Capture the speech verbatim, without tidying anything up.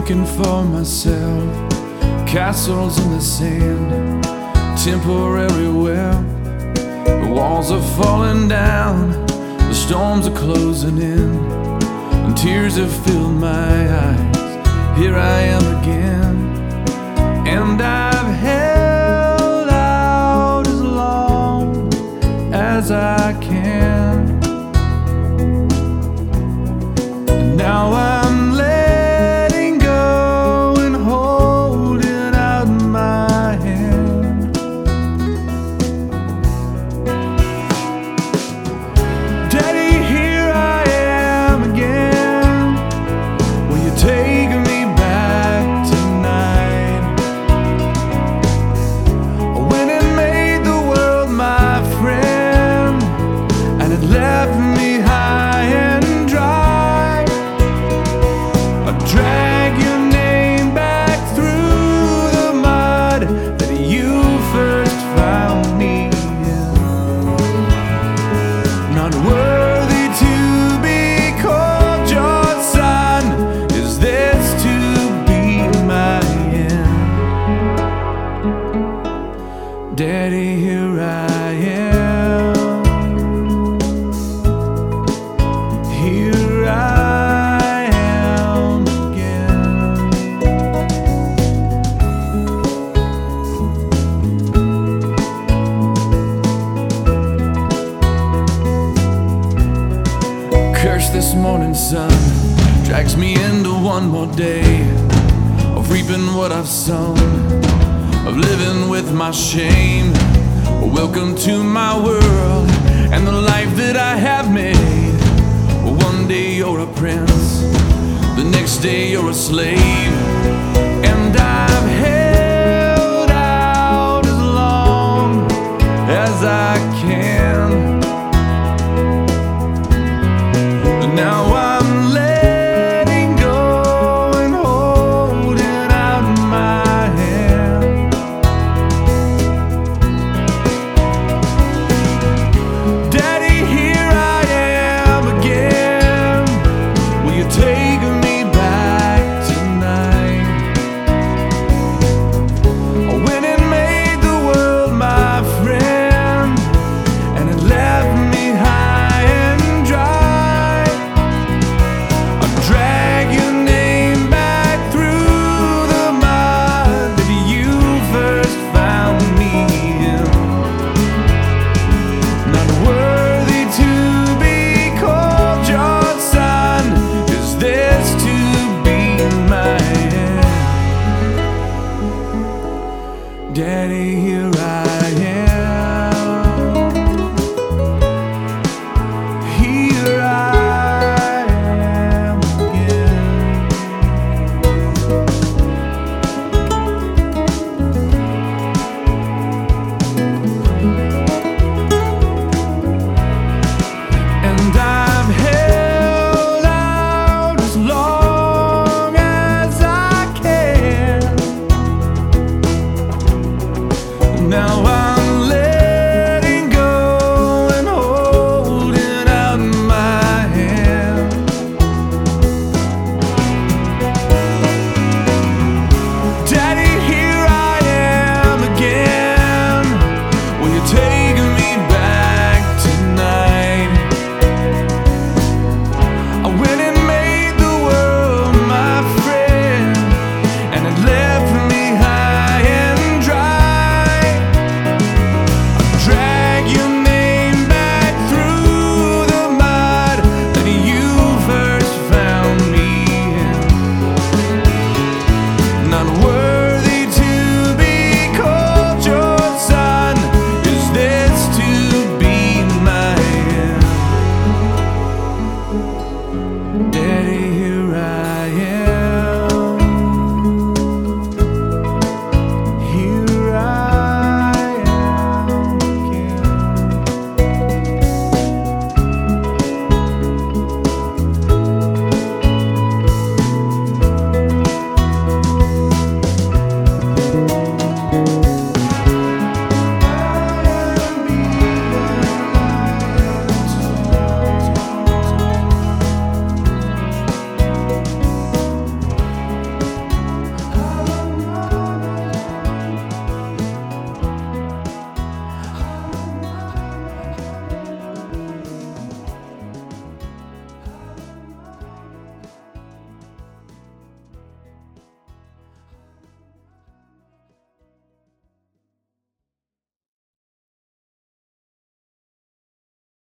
making for myself castles in the sand, temporary well. The walls are falling down, the storms are closing in, and tears have filled my eyes. Here I am again, and I've held out as long as I can. And now I'm letting go and holding out my hand. Daddy, here I am again. Will you take me back tonight? When it made the world my friend, and it left me high and dry. I drag your name back through the mud that you first found me in. Not worthy to be called your son. Is this to be my end? Daddy, here I am. Here I am again. Curse this morning sun drags me into one more day of reaping what I've sown, of living with my shame. Welcome to my world and the life that I have made. One day you're a prince, the next day you're a slave, and I've held out as long as I can.